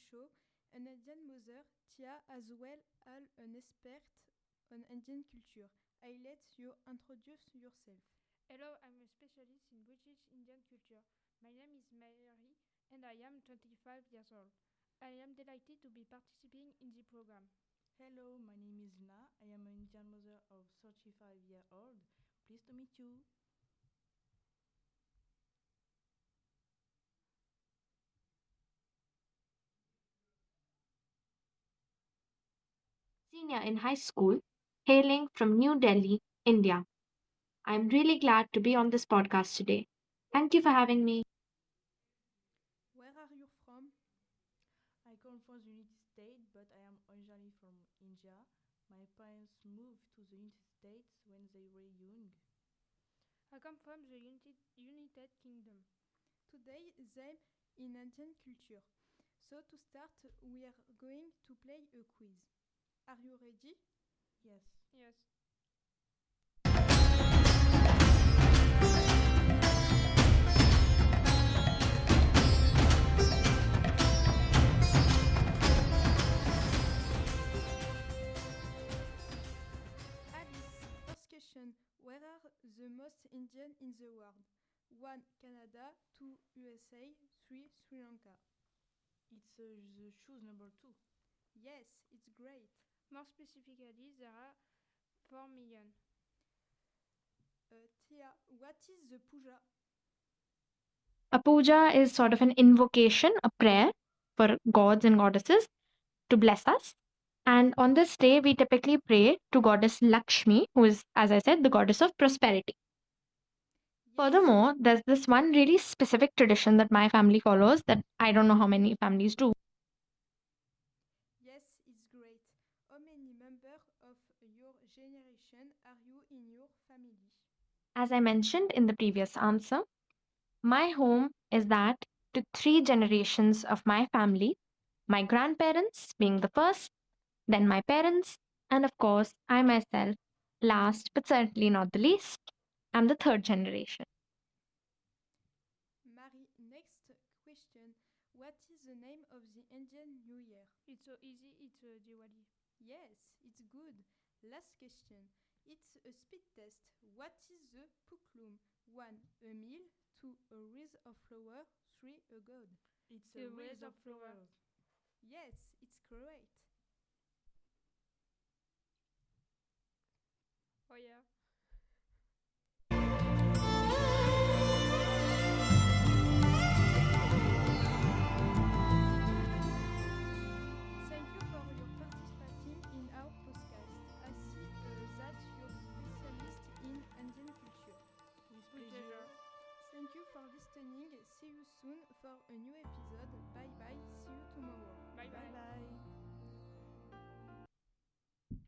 show, an Indian mother, Tia, as well as an expert on Indian culture. I let you introduce yourself. Hello, I'm a specialist in British Indian culture. My name is Mary and I am 25 years old. I am delighted to be participating in the program. Hello, my name is Lina. I am an Indian mother of 35-year-old. Pleased to meet you. Senior in high school, hailing from New Delhi, India. I'm really glad to be on this podcast today. Thank you for having me. Where are you from? I come from the United States, but I am originally from India. My parents moved to the United States when they were young. I come from the United Kingdom. Today, them in Indian culture. So to start, we are going to play a quiz. Are you ready? Yes. Yes. Alice, first question. Where are the most Indian in the world? 1. Canada, 2. USA, 3. Sri Lanka. It's the shoes number 2. Yes, it's great. More specifically, there are 4 million. Tia, what is the puja? A puja is sort of an invocation, a prayer for gods and goddesses to bless us. And on this day, we typically pray to goddess Lakshmi, who is, as I said, the goddess of prosperity. Yes. Furthermore, there's this one really specific tradition that my family follows that I don't know how many families do. Yes, it's great. How many members of your generation are you in your family? As I mentioned in the previous answer, my home is that to three generations of my family, my grandparents being the first, then my parents, and of course, I myself, last but certainly not the least, I'm the third generation. Marie, next question. What is the name of the Indian New Year? It's so easy, it's Diwali. Yes, it's good. Last question. It's a speed test. What is the puklum? 1. A meal. 2. A wreath of flower. 3. A god. It's A a wreath wreath of of flower. flowers. Yes, it's correct. Oh yeah. Thank you for your participating in our podcast. I see that you're specialist in Indian culture. With With pleasure. pleasure. Thank you for listening. See you soon for a new episode. Bye bye. See you tomorrow. Bye bye. Bye bye.